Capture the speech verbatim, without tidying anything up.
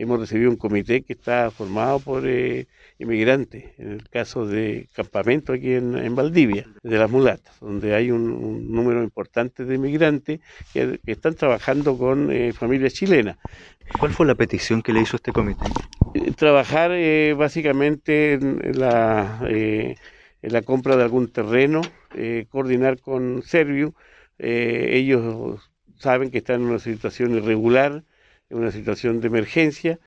hemos recibido un comité que está formado por eh, inmigrantes, en el caso de campamento aquí en, en Valdivia, de las mulatas, donde hay un, un número importante de inmigrantes que, que están trabajando con eh, familias chilenas. ¿Cuál fue la petición que le hizo este comité? Eh, trabajar eh, básicamente en la, eh, en la compra de algún terreno, eh, coordinar con Serviu. Eh, ellos saben que están en una situación irregular, en una situación de emergencia,